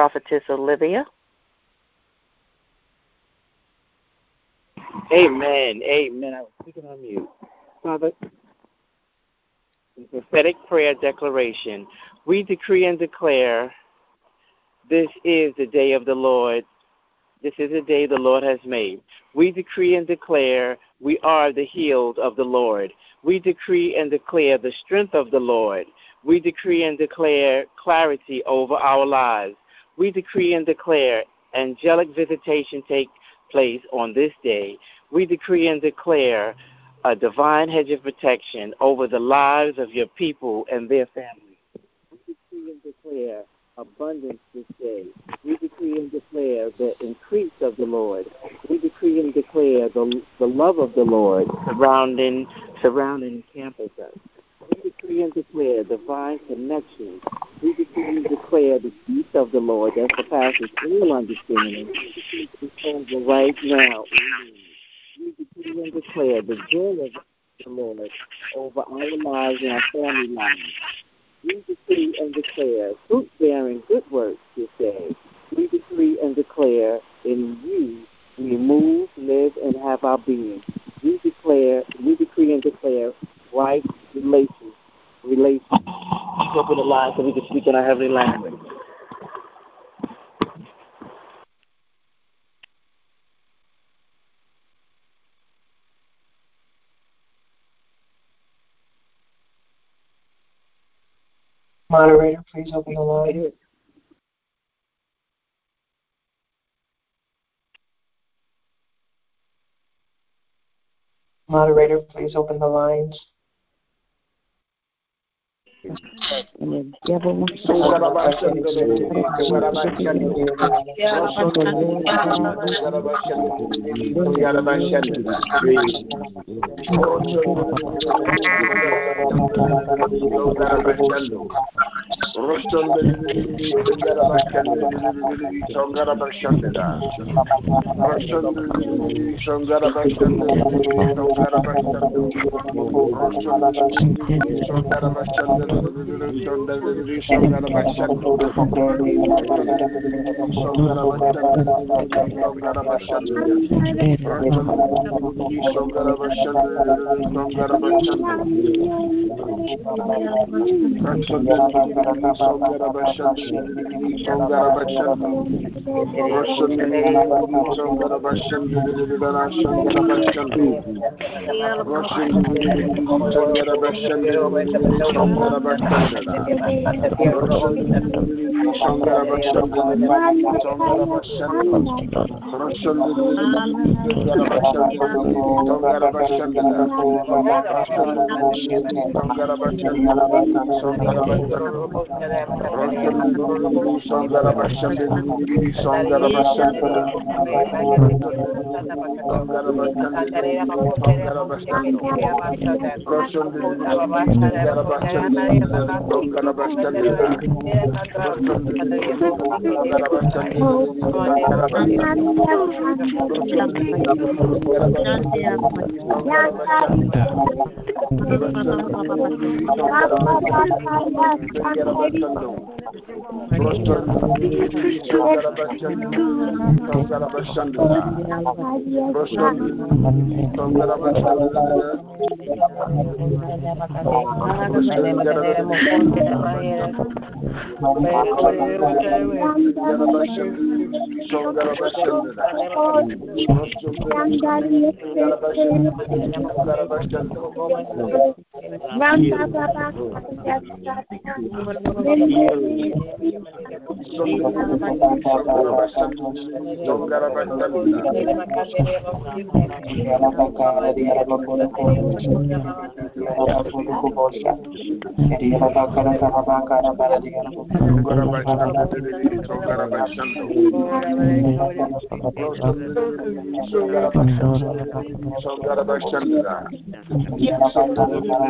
Prophetess Olivia. Amen. Amen. I was speaking on mute. Father, prophetic prayer declaration. We decree and declare this is the day of the Lord. This is the day the Lord has made. We decree and declare we are the healed of the Lord. We decree and declare the strength of the Lord. We decree and declare clarity over our lives. We decree and declare angelic visitation take place on this day. We decree and declare a divine hedge of protection over the lives of your people and their families. We decree and declare abundance this day. We decree and declare the increase of the Lord. We decree and declare the love of the Lord surrounding and campus us. We decree and declare divine connections. We decree and declare the peace of the Lord that surpasses all understanding. Over right now. We decree and declare the joy of the Lord over our lives and our family lives. We decree and declare fruit-bearing good works this day. We decree and declare in you we move, live, and have our being. We decree and declare right relations. Open the line so we can speak in our heavenly language. Moderator, please open the line. Moderator, please open the lines. The devil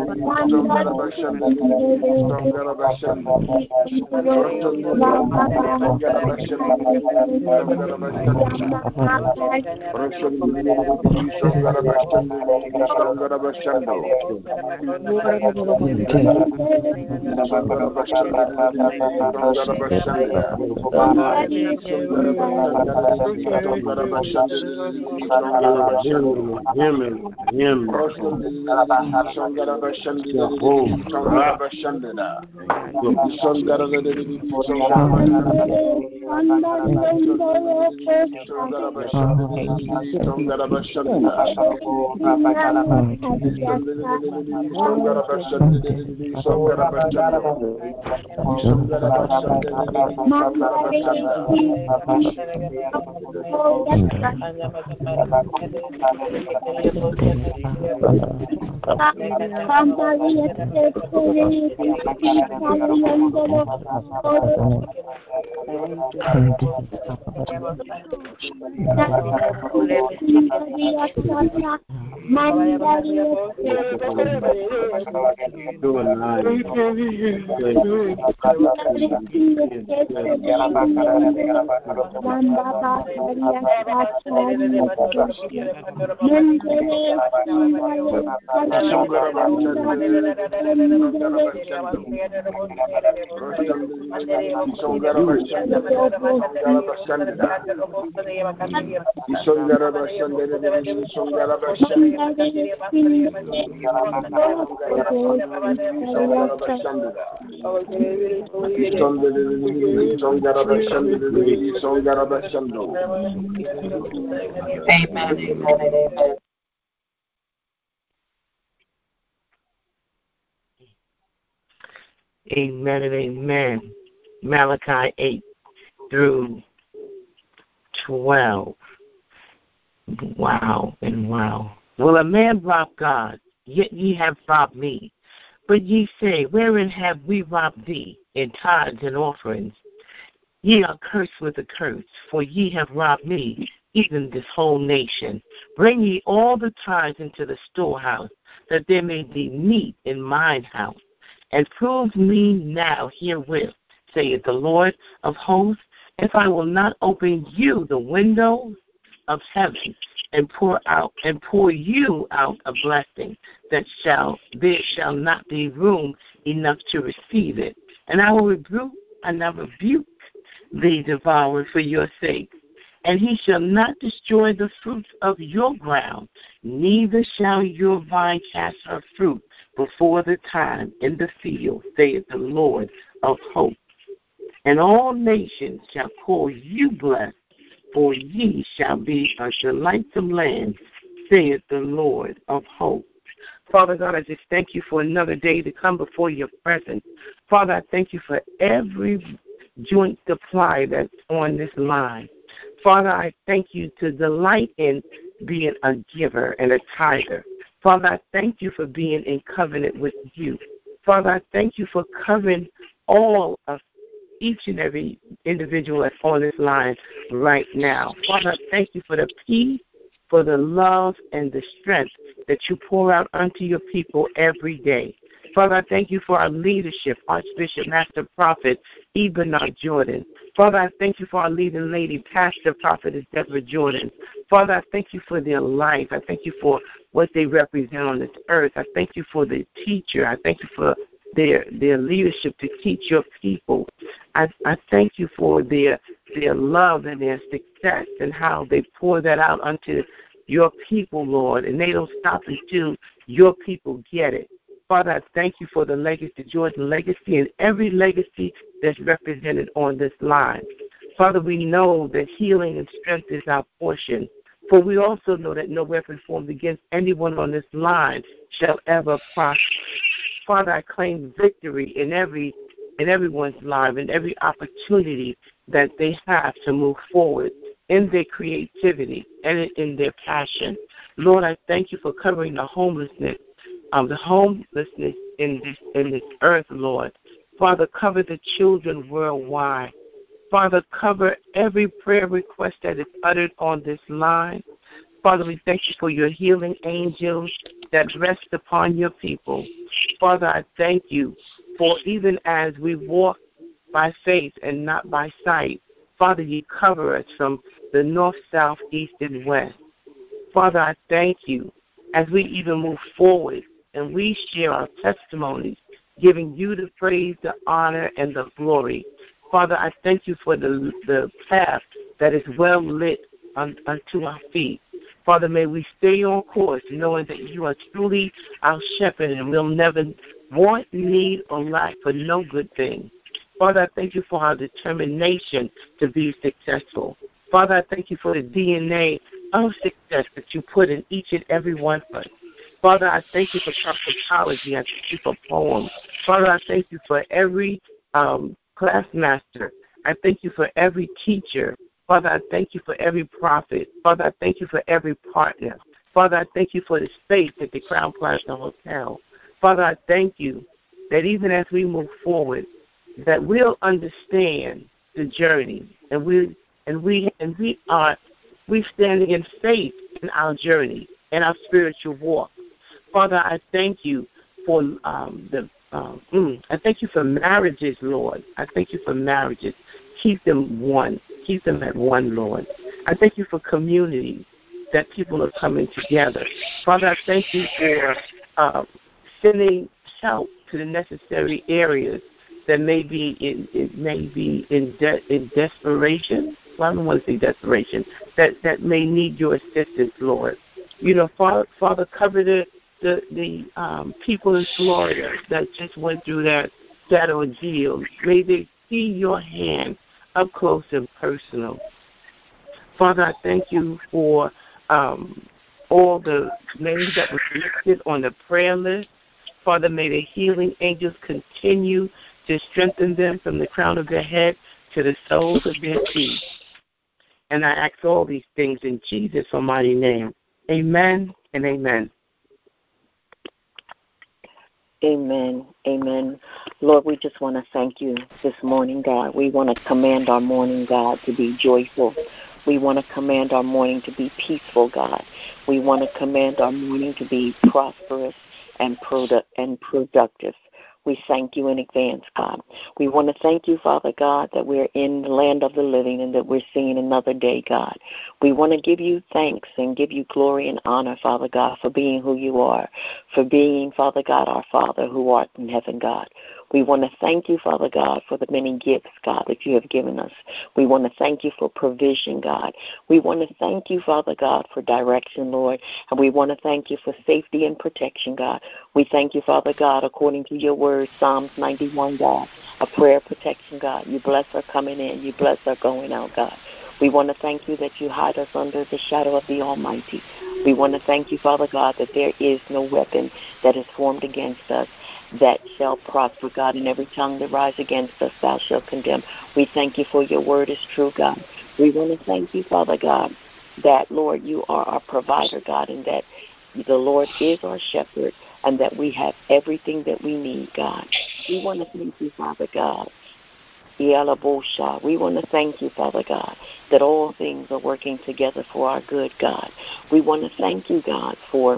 Amen and amen. Malachi 8 through 12. Wow and wow. Will a man rob God? Yet ye have robbed me. But ye say, wherein have we robbed thee? In tithes and offerings. Ye are cursed with a curse, for ye have robbed me, even this whole nation. Bring ye all the tithes into the storehouse, that there may be meat in mine house. And prove me now herewith, saith the Lord of hosts, if I will not open you the windows of heaven and pour you out a blessing, there shall not be room enough to receive it. And I will rebuke thee, devourer, for your sake. And he shall not destroy the fruit of your ground, neither shall your vine cast her fruit before the time in the field, saith the Lord of hosts. And all nations shall call you blessed, for ye shall be a delightsome land, saith the Lord of hosts. Father God, I just thank you for another day to come before your presence. Father, I thank you for every joint supply that's on this line. Father, I thank you to delight in being a giver and a tither. Father, I thank you for being in covenant with you. Father, I thank you for covering all of each and every individual that's on this line right now. Father, I thank you for the peace, for the love, and the strength that you pour out unto your people every day. Father, I thank you for our leadership, Archbishop, Master Prophet, Ebenard Jordan. Father, I thank you for our leading lady, Pastor Prophetess Deborah Jordan. Father, I thank you for their life. I thank you for what they represent on this earth. I thank you for the teacher. I thank you for their leadership to teach your people. I thank you for their love and their success and how they pour that out unto your people, Lord, and they don't stop until your people get it. Father, I thank you for the legacy, Jordan legacy, and every legacy that's represented on this line. Father, we know that healing and strength is our portion, for we also know that no weapon formed against anyone on this line shall ever prosper. Father, I claim victory in everyone's life, in every opportunity that they have to move forward in their creativity and in their passion. Lord, I thank you for covering the homelessness in this earth, Lord. Father, cover the children worldwide. Father, cover every prayer request that is uttered on this line. Father, we thank you for your healing angels that rest upon your people. Father, I thank you for even as we walk by faith and not by sight, Father, you cover us from the north, south, east, and west. Father, I thank you as we even move forward and we share our testimonies, giving you the praise, the honor, and the glory. Father, I thank you for the path that is well lit unto our feet. Father, may we stay on course, knowing that you are truly our shepherd and we'll never want, need, or lack for no good thing. Father, I thank you for our determination to be successful. Father, I thank you for the DNA of success that you put in each and every one of us. Father, I thank you for prophetology. I thank you for poems. Father, I thank you for every class master. I thank you for every teacher. Father, I thank you for every prophet. Father, I thank you for every partner. Father, I thank you for the space at the Crown Plaza Hotel. Father, I thank you that even as we move forward, that we'll understand the journey, and we standing in faith in our journey and our spiritual walk. Father, I thank you for I thank you for marriages, Lord. I thank you for marriages. Keep them one. Keep them at one, Lord. I thank you for communities that people are coming together. Father, I thank you for sending help to the necessary areas that may be in desperation. Well, I don't want to say desperation. That may need your assistance, Lord. You know, Father, cover the people in Florida that just went through that ordeal. May they see your hand up close and personal. Father, I thank you for all the names that were listed on the prayer list. Father, may the healing angels continue to strengthen them from the crown of their head to the soles of their feet. And I ask all these things in Jesus' almighty name. Amen and amen. Amen. Amen. Lord, we just want to thank you this morning, God. We want to command our morning, God, to be joyful. We want to command our morning to be peaceful, God. We want to command our morning to be prosperous and productive. We thank you in advance, God. We want to thank you, Father God, that we're in the land of the living and that we're seeing another day, God. We want to give you thanks and give you glory and honor, Father God, for being who you are, for being, Father God, our Father who art in heaven, God. We want to thank you, Father God, for the many gifts, God, that you have given us. We want to thank you for provision, God. We want to thank you, Father God, for direction, Lord. And we want to thank you for safety and protection, God. We thank you, Father God, according to your word, Psalms 91, God, a prayer of protection, God. You bless our coming in. You bless our going out, God. We want to thank you that you hide us under the shadow of the Almighty. We want to thank you, Father God, that there is no weapon that is formed against us that shall prosper, God, and every tongue that rise against us thou shalt condemn. We thank you for your word is true, God. We want to thank you, Father God, that, Lord, you are our provider, God, and that the Lord is our shepherd and that we have everything that we need, God. We want to thank you, Father God. We want to thank you, Father God, that all things are working together for our good, God. We want to thank you, God, for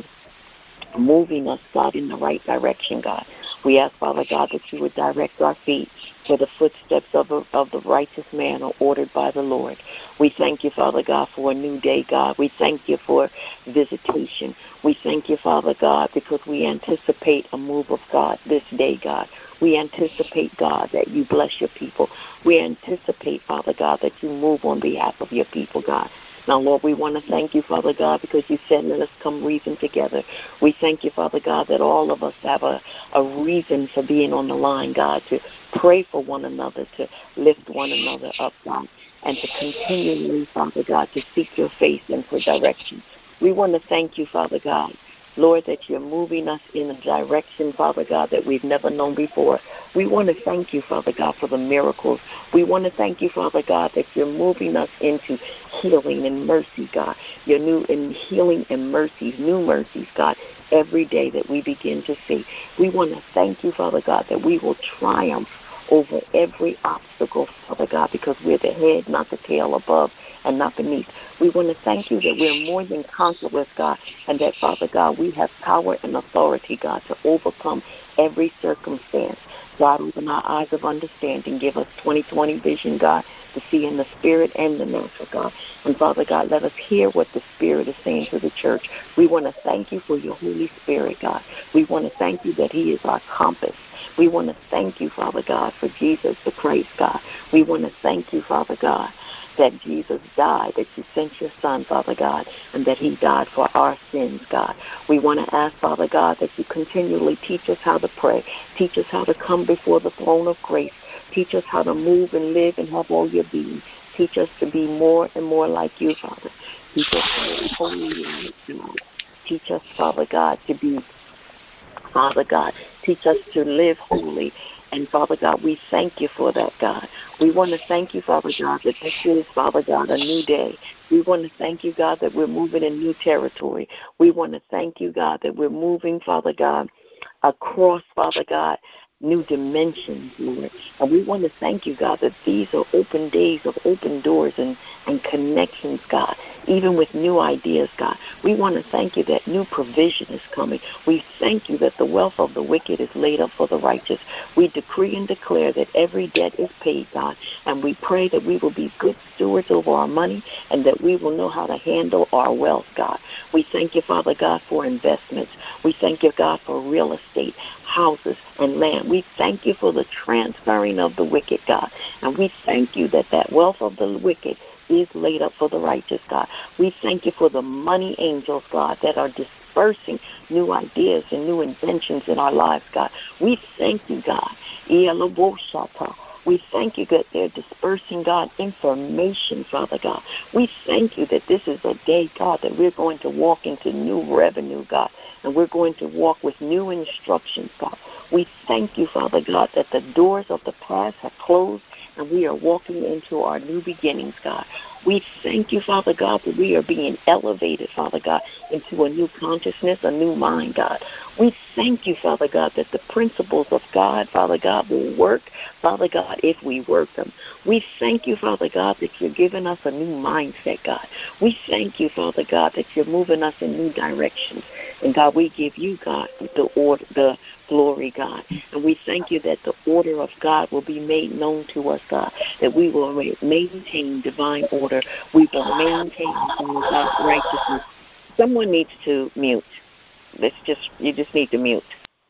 moving us, God, in the right direction, God. We ask, Father God, that you would direct our feet where the footsteps of the righteous man are ordered by the Lord. We thank you, Father God, for a new day, God. We thank you for visitation. We thank you, Father God, because we anticipate a move of God this day, God. We anticipate, God, that you bless your people. We anticipate, Father God, that you move on behalf of your people, God. Now, Lord, we want to thank you, Father God, because you said let us come reason together. We thank you, Father God, that all of us have a reason for being on the line, God, to pray for one another, to lift one another up, God, and to continually, Father God, to seek your face and for direction. We want to thank you, Father God, Lord, that you're moving us in a direction, Father God, that we've never known before. We want to thank you, Father God, for the miracles. We want to thank you, Father God, that you're moving us into healing and mercy, God. You're new in healing and mercies, new mercies, God, every day that we begin to see. We want to thank you, Father God, that we will triumph over every obstacle, Father God, because we're the head, not the tail, above and not beneath. We want to thank you that we're more than conquerors, God, and that, Father God, we have power and authority, God, to overcome every circumstance. God, open our eyes of understanding. Give us 20/20 vision, God, to see in the spirit and the natural, God. And, Father God, let us hear what the Spirit is saying to the church. We want to thank you for your Holy Spirit, God. We want to thank you that he is our compass. We want to thank you, Father God, for Jesus the Christ, God. We want to thank you, Father God, that Jesus died, that you sent your Son, Father God, and that he died for our sins, God. We want to ask, Father God, that you continually teach us how to pray, teach us how to come before the throne of grace, teach us how to move and live and have all your being. Teach us to be more and more like you, Father. Teach us to be holy like you. Teach us, Father God, to be, Father God, teach us to live holy. And, Father God, we thank you for that, God. We want to thank you, Father God, that this is, Father God, a new day. We want to thank you, God, that we're moving in new territory. We want to thank you, God, that we're moving, Father God, across, Father God, new dimensions, Lord. And we want to thank you, God, that these are open days of open doors and connections, God, even with new ideas, God. We want to thank you that new provision is coming. We thank you that the wealth of the wicked is laid up for the righteous. We decree and declare that every debt is paid, God, and we pray that we will be good stewards over our money and that we will know how to handle our wealth, God. We thank you, Father God, for investments. We thank you, God, for real estate, houses, and land. We thank you for the transferring of the wicked, God. And we thank you that that wealth of the wicked is laid up for the righteous, God. We thank you for the money angels, God, that are dispersing new ideas and new inventions in our lives, God. We thank you, God. We thank you that they're dispersing, God, information, Father God. We thank you that this is a day, God, that we're going to walk into new revenue, God, and we're going to walk with new instructions, God. We thank you, Father God, that the doors of the past have closed and we are walking into our new beginnings, God. We thank you, Father God, that we are being elevated, Father God, into a new consciousness, a new mind, God. We thank you, Father God, that the principles of God, Father God, will work, Father God, if we work them. We thank you, Father God, that you're giving us a new mindset, God. We thank you, Father God, that you're moving us in new directions. And, God, we give you, God, the glory, God. And we thank you that the order of God will be made known to us, God, that we will maintain divine order. We will maintain, God, righteousness. Someone needs to mute. You just need to mute.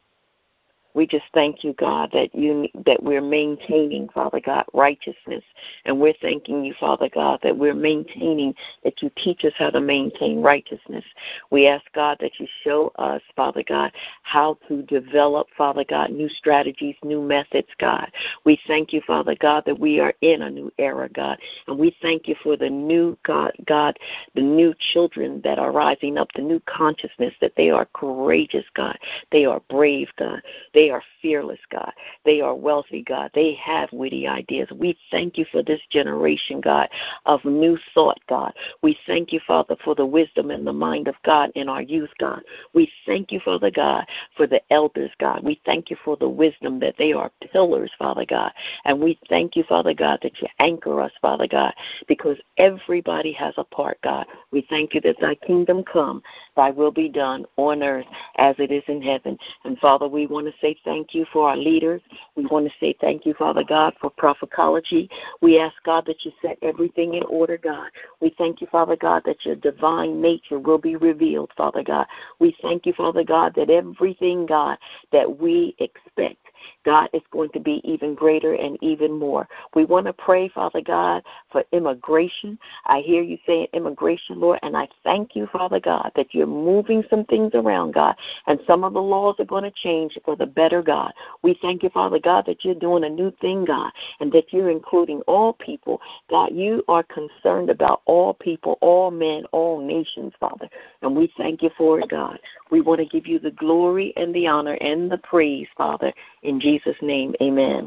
We just thank you, God, that we're maintaining, Father God, righteousness. And we're thanking you, Father God, that we're maintaining, that you teach us how to maintain righteousness. We ask, God, that you show us, Father God, how to develop, Father God, new strategies, new methods, God. We thank you, Father God, that we are in a new era, God. And we thank you for the new, God, the new children that are rising up, the new consciousness that they are courageous, God. They are brave, God. They are fearless, God. They are wealthy, God. They have witty ideas. We thank you for this generation, God, of new thought, God. We thank you, Father, for the wisdom and the mind of God in our youth, God. We thank you, Father God, for the elders, God. We thank you for the wisdom that they are pillars, Father God. And we thank you, Father God, that you anchor us, Father God, because everybody has a part, God. We thank you that thy kingdom come, thy will be done on earth as it is in heaven. And, Father, we want to say thank you for our leaders. We want to say thank you, Father God, for Prophecology. We ask, God, that you set everything in order, God. We thank you, Father God, that your divine nature will be revealed, Father God. We thank you, Father God, that everything, God, that we expect, God, is going to be even greater and even more. We want to pray, Father God, for immigration. I hear you saying immigration, Lord, and I thank you, Father God, that you're moving some things around, God, and some of the laws are going to change for the better, God. We thank you, Father God, that you're doing a new thing, God, and that you're including all people. God, you are concerned about all people, all men, all nations, Father, and we thank you for it, God. We want to give you the glory and the honor and the praise, Father, in Jesus' name, amen.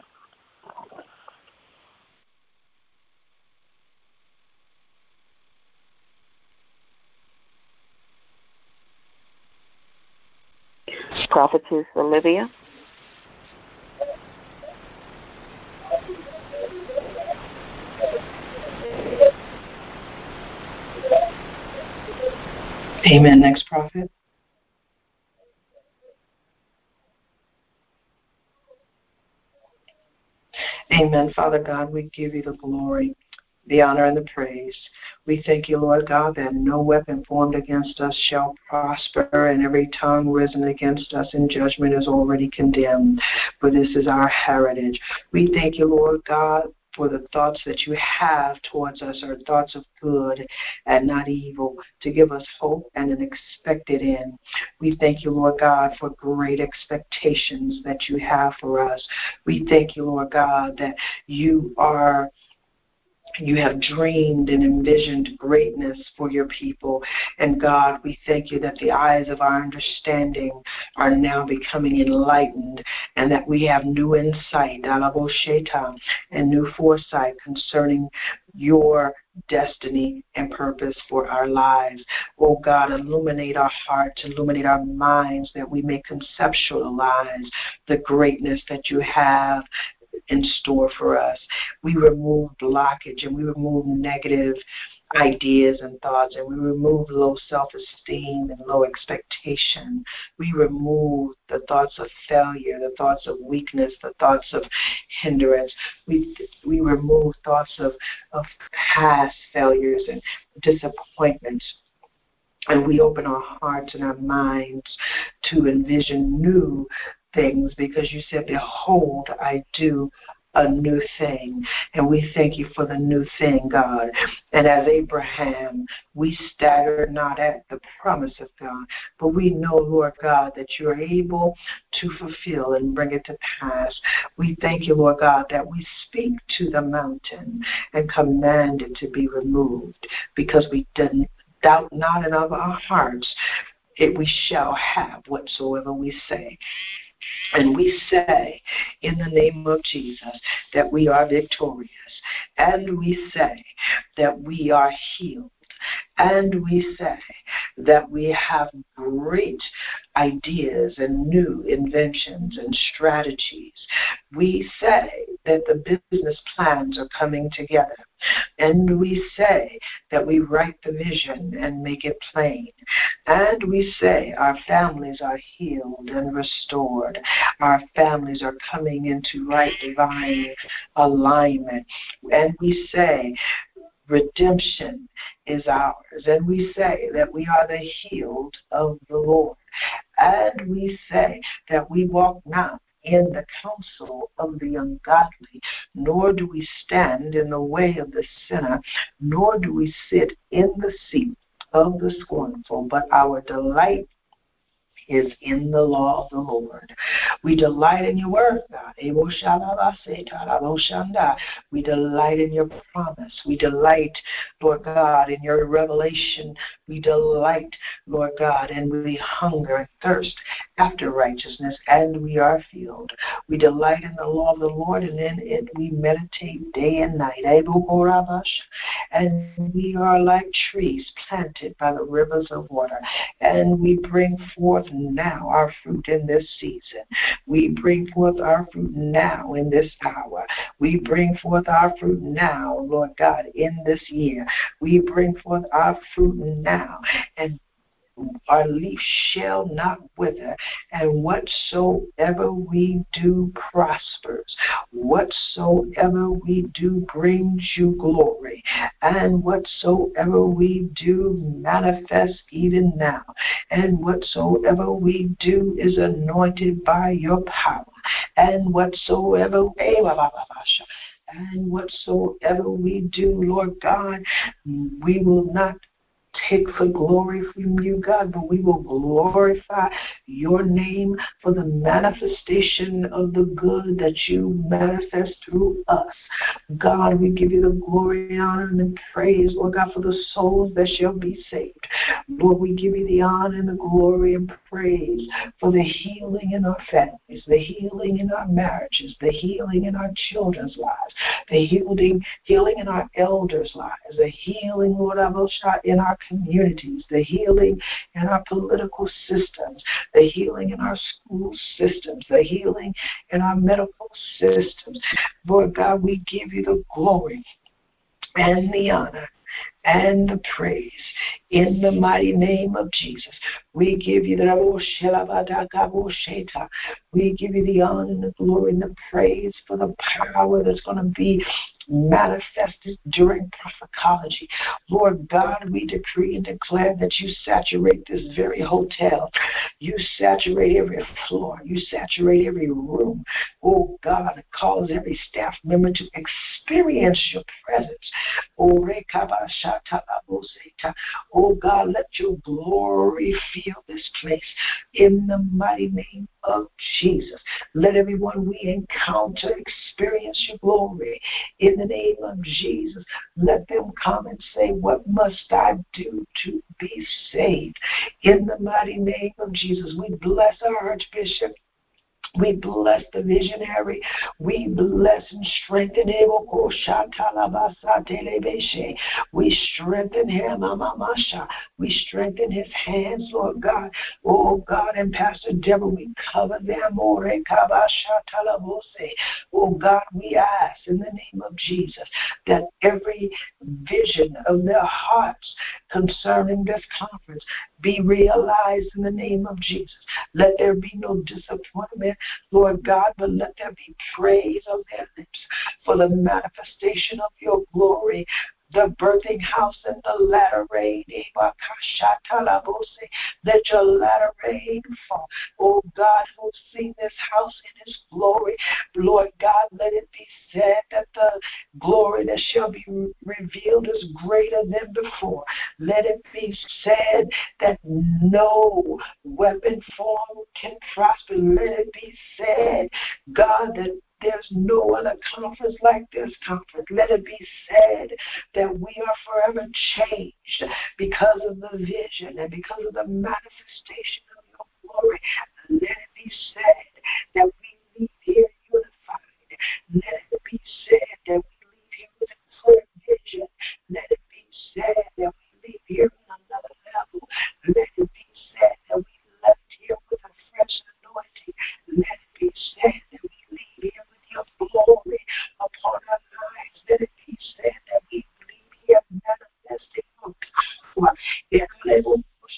Prophetess Olivia. Amen. Next prophet. Amen. Father God, we give you the glory, the honor, and the praise. We thank you, Lord God, that no weapon formed against us shall prosper, and every tongue risen against us in judgment is already condemned. For this is our heritage. We thank you, Lord God, for the thoughts that you have towards us are thoughts of good and not evil, to give us hope and an expected end. We thank you, Lord God, for great expectations that you have for us. We thank you, Lord God, that you have dreamed and envisioned greatness for your people. And God, we thank you that the eyes of our understanding are now becoming enlightened, and that we have new insight, and new foresight concerning your destiny and purpose for our lives. Oh God, illuminate our hearts, illuminate our minds, that we may conceptualize the greatness that you have in store for us. We remove blockage, and we remove negative ideas and thoughts, and we remove low self-esteem and low expectation. We remove the thoughts of failure, the thoughts of weakness, the thoughts of hindrance. We remove thoughts of past failures and disappointments. And we open our hearts and our minds to envision new things, because you said, behold, I do a new thing. And we thank you for the new thing, God. And as Abraham, we stagger not at the promise of God, but we know, Lord God, that you're able to fulfill and bring it to pass. We thank you, Lord God, that we speak to the mountain and command it to be removed, because we didn't doubt not in of our hearts, we shall have whatsoever we say. And we say, in the name of Jesus, that we are victorious. And we say that we are healed. And we say that we have great ideas and new inventions and strategies. We say that the business plans are coming together. And we say that we write the vision and make it plain. And we say our families are healed and restored. Our families are coming into right divine alignment. And we say redemption is ours. And we say that we are the healed of the Lord. And we say that we walk not in the counsel of the ungodly, nor do we stand in the way of the sinner, nor do we sit in the seat of the scornful, but our delight is in the law of the Lord. We delight in your word, God. We delight in your promise. We delight, Lord God, in your revelation. We delight, Lord God, and we hunger and thirst after righteousness, and we are filled. We delight in the law of the Lord, and in it we meditate day and night. And we are like trees planted by the rivers of water, and we bring forth now our fruit in this season. We bring forth our fruit now in this hour. We bring forth our fruit now, Lord God, in this year. We bring forth our fruit now, and our leaf shall not wither, and whatsoever we do prospers. Whatsoever we do brings you glory, and whatsoever we do manifests even now, and whatsoever we do is anointed by your power, and whatsoever we do, Lord God, we will not take the glory from you, God, but we will glorify your name for the manifestation of the good that you manifest through us. God, we give you the glory, honor, and praise, Lord God, for the souls that shall be saved. Lord, we give you the honor and the glory and praise for the healing in our families, the healing in our marriages, the healing in our children's lives, the healing in our elders' lives, the healing, Lord, in our communities, the healing in our political systems, the healing in our school systems, the healing in our medical systems. Lord God, we give you the glory and the honor and the praise. In the mighty name of Jesus, we give you the we give you the honor and the glory and the praise for the power that's going to be manifested during propheticology. Lord God, we decree and declare that you saturate this very hotel. You saturate every floor. You saturate every room. Oh God, cause every staff member to experience your presence. Oh God, let your glory fill this place in the mighty name of Jesus. Let everyone we encounter experience your glory in the name of Jesus. Let them come and say, what must I do to be saved? In the mighty name of Jesus, we bless our Archbishop. We bless the visionary. We bless and strengthen him. We strengthen him. We strengthen his hands, Lord God. Oh God, and Pastor Deborah, we cover them. Oh God, we ask in the name of Jesus that every vision of their hearts concerning this conference be realized in the name of Jesus. Let there be no disappointment, Lord God, but let there be praise on their lips for the manifestation of your glory. The birthing house and the latter rain. Let your latter rain fall. Oh God, who's seen this house in its glory, Lord God, let it be said that the glory that shall be revealed is greater than before. Let it be said that no weapon formed can prosper. Let it be said, God, that there's no other conference like this conference. Let it be said that we are forever changed because of the vision and because of the manifestation of your glory. Let it be said that we leave here unified. Let it be said that we leave here with a clear vision. Let it be said that we leave here on another level. Let it be said that we left here with a fresh anointing. Let it be said that we leave here with your glory upon our lives. Let it be said that we leave here manifesting your power in our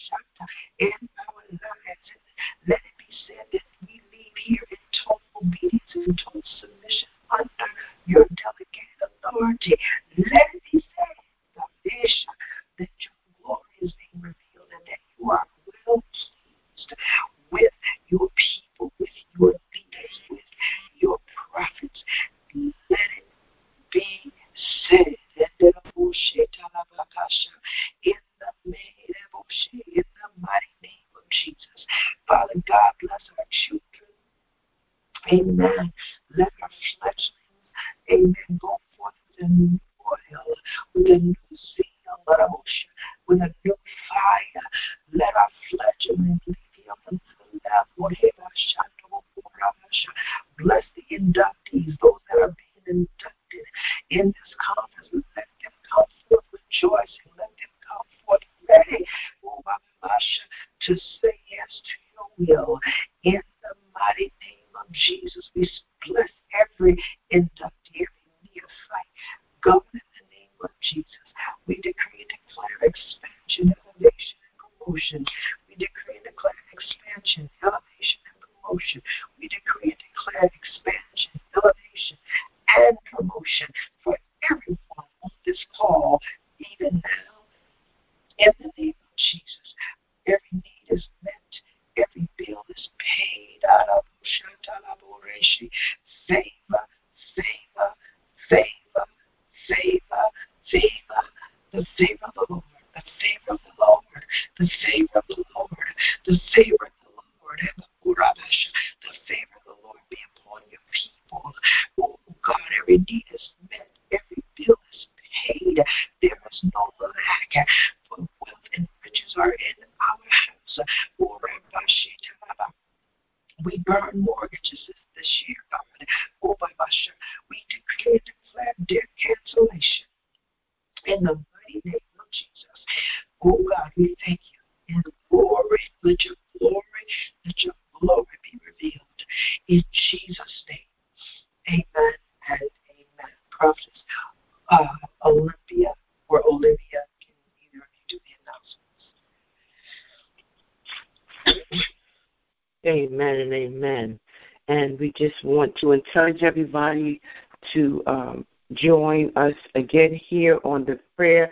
lives. Let it be said that we leave here in total obedience and total submission under your delegated authority. Let it be said, the vision, that your glory is being revealed and that you are well pleased with your people, with your leaders, with your prophets. Let it be said in the mighty name of Jesus. Father God, bless our children. Amen. Let our fledglings, amen, go forth with a new oil, with a new zeal, with a new fire. Let our fledglings leave here on the level. Bless the inductees, those that are being inducted in this conference. Let them come forth rejoicing. Let them come forth ready to say yes to your will. In the mighty name of Jesus, we bless every inductee, every neophyte. Go in the name of Jesus. We decree and declare expansion, elevation, and promotion. We decree and declare expansion, elevation, and promotion. We decree and declare expansion, elevation, and promotion for everyone on this call, even now. In the name of Jesus, every need is met, every bill is paid. Favor, favor, favor, favor, favor, the favor of the Lord, the favor of the Lord, the favor of the Lord, the favor of the Lord, the favor of the Lord be upon your people. Oh God, every need is met, every bill is paid. There is no lack, for wealth and riches are in our house. We burn mortgages this year, God. We declare and declare debt cancellation in the mighty name of Jesus. Oh God, we thank you. In glory, let your glory be revealed. In Jesus' name, amen and amen. Prophetess Olympia, or Olivia can either of you do the announcements. Amen and amen. And we just want to encourage everybody to join us again here on the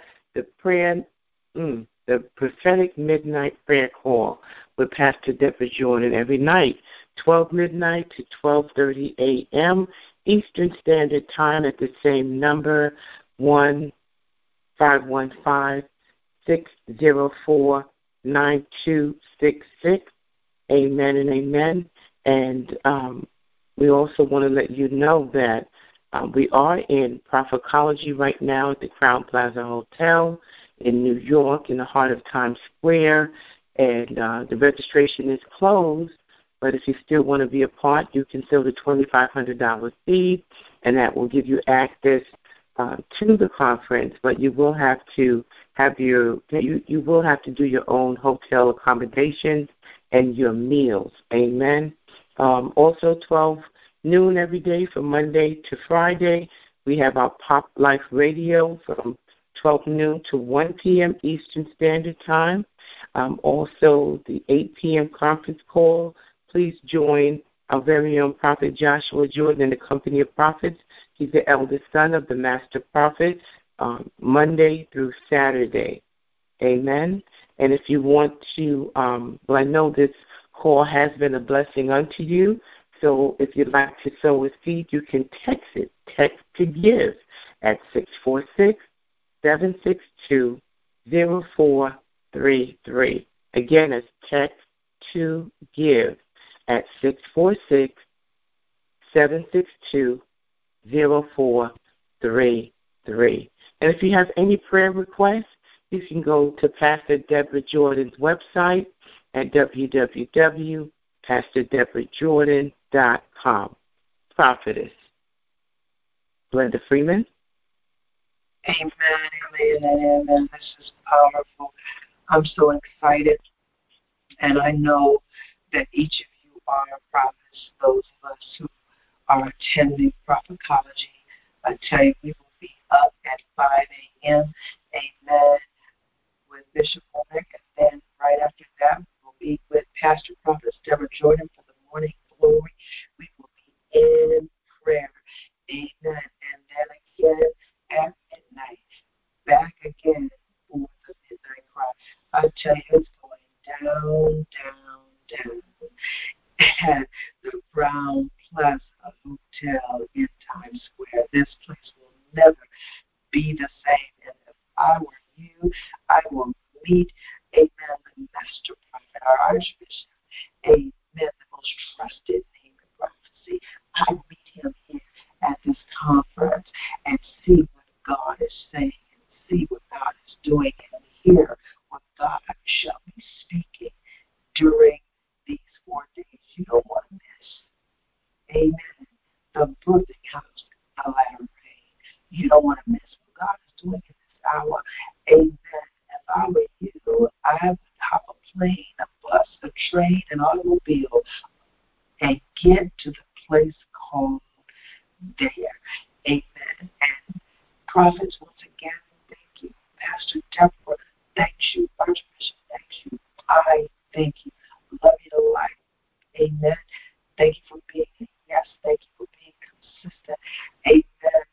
prophetic midnight prayer call with Pastor Deborah Jordan every night, 12 midnight to 12:30 a.m. Eastern Standard Time at the same number, 1-515-604-9266. Amen and amen. And we also want to let you know that we are in Prophetology right now at the Crown Plaza Hotel in New York, in the heart of Times Square. And the registration is closed, but if you still want to be a part, you can fill the $2,500 fee, and that will give you access to the conference. But you will have to have you will have to do your own hotel accommodations and your meals. Amen. Also, 12 noon every day from Monday to Friday, we have our Pop Life Radio from 12 noon to 1 p.m. Eastern Standard Time. Also, the 8 p.m. conference call. Please join our very own Prophet Joshua Jordan and the company of prophets. He's the eldest son of the Master Prophet, Monday through Saturday. Amen. And if you want to, I know this call has been a blessing unto you. So if you'd like to sow a seed, you can text it. Text to give at 646-762-0433. Again, it's text to give at 646-762-0433. And if you have any prayer requests, you can go to Pastor Deborah Jordan's website at www.pastordeborahjordan.com. Prophetess Glenda Freeman. Amen, amen, amen. This is powerful. I'm so excited, and I know that each of you are prophets, those of us who are attending Prophetology. I tell you, we will be up at 5 a.m., amen, with Bishop Olnick, and then right after that, we'll be with Pastor Prophet Deborah Jordan for the morning glory. We will be in prayer, amen, and then again at midnight, back again for the midnight cry. I tell you, it's going down, down, down at the Brown Plaza Hotel in Times Square. This place will never be the same. And if I were you, I will meet, amen, the Master Prophet, our Archbishop, amen, the most trusted name in prophecy. I meet him here at this conference and see what God is saying and see what God is doing and hear what God shall be speaking during these 4 days. You don't want to miss. Amen. The birthing house, the latter rain. You don't want to miss what God is doing in this hour. Amen. If I were you, I would hop a plane, a bus, a train, an automobile, and get to the place called there. Amen. And prophets, once again, thank you. Pastor Deborah, thank you. Archbishop, thank you. I thank you. Love you to life. Amen. Thank you for being a yes. Thank you for being consistent. Amen.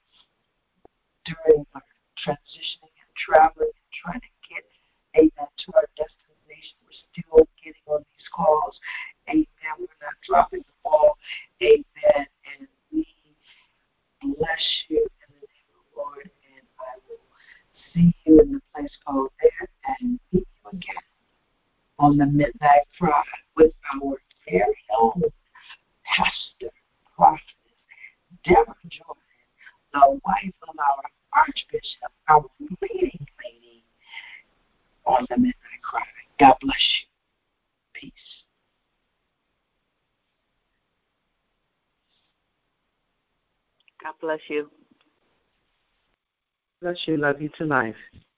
During our transitioning and traveling and trying to get, amen, to our destination, we're still getting on these calls. Amen. We're not dropping the ball. Amen. And we bless you in the name of the Lord. And I will see you in the place called there and meet you again on the Midnight Cry with our very own Pastor Prophet Deborah Jordan, the wife of our Archbishop, our leading lady on the Midnight Cry. God bless you. Peace. God bless you. Bless you. Love you to life.